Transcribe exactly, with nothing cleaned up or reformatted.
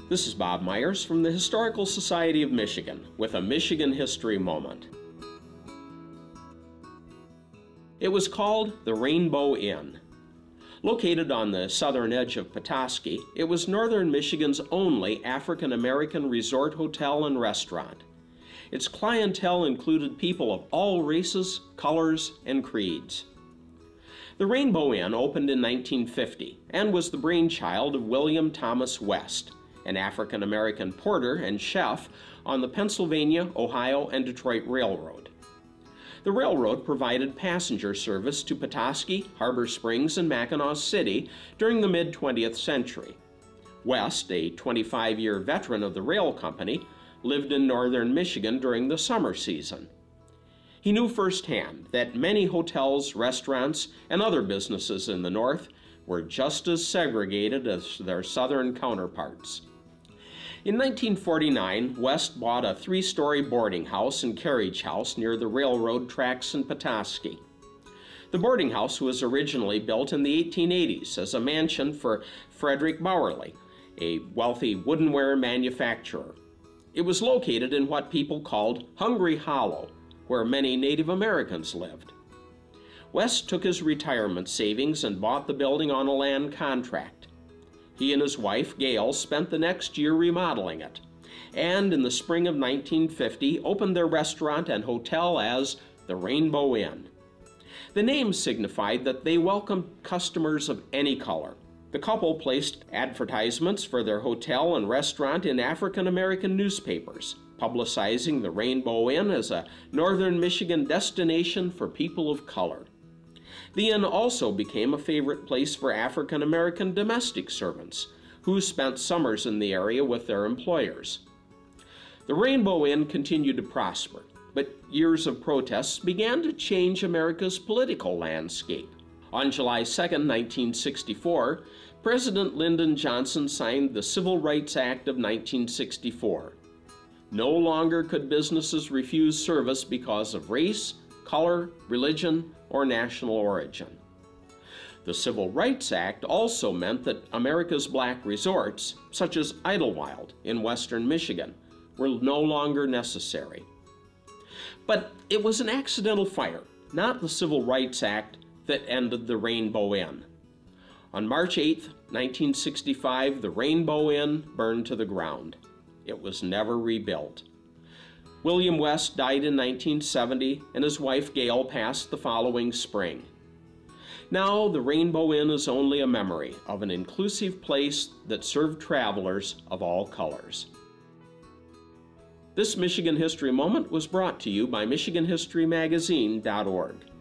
This is Bob Myers from the Historical Society of Michigan with a Michigan History Moment. It was called the Rainbow Inn. Located on the southern edge of Petoskey, it was northern Michigan's only African-American resort hotel and restaurant. Its clientele included people of all races, colors, and creeds. The Rainbow Inn opened in nineteen fifty and was the brainchild of William Thomas West, an African-American porter and chef on the Pennsylvania, Ohio, and Detroit Railroad. The railroad provided passenger service to Petoskey, Harbor Springs, and Mackinaw City during the mid-twentieth century. West, a twenty-five-year veteran of the rail company, lived in northern Michigan during the summer season. He knew firsthand that many hotels, restaurants, and other businesses in the North were just as segregated as their southern counterparts. In nineteen forty-nine, West bought a three-story boarding house and carriage house near the railroad tracks in Petoskey. The boarding house was originally built in the eighteen eighties as a mansion for Frederick Bowerly, a wealthy woodenware manufacturer. It was located in what people called Hungry Hollow, where many Native Americans lived. West took his retirement savings and bought the building on a land contract. He and his wife, Gail, spent the next year remodeling it, and in the spring of nineteen fifty opened their restaurant and hotel as the Rainbow Inn. The name signified that they welcomed customers of any color. The couple placed advertisements for their hotel and restaurant in African-American newspapers, publicizing the Rainbow Inn as a northern Michigan destination for people of color. The inn also became a favorite place for African-American domestic servants, who spent summers in the area with their employers. The Rainbow Inn continued to prosper, but years of protests began to change America's political landscape. On July second, nineteen sixty-four, President Lyndon Johnson signed the Civil Rights Act of nineteen sixty-four. No longer could businesses refuse service because of race, color, religion, or national origin. The Civil Rights Act also meant that America's black resorts, such as Idlewild in western Michigan, were no longer necessary. But it was an accidental fire, not the Civil Rights Act, that ended the Rainbow Inn. On March eighth, nineteen sixty-five, the Rainbow Inn burned to the ground. It was never rebuilt. William West died in nineteen seventy, and his wife Gail passed the following spring. Now, the Rainbow Inn is only a memory of an inclusive place that served travelers of all colors. This Michigan History Moment was brought to you by Michigan History Magazine dot org.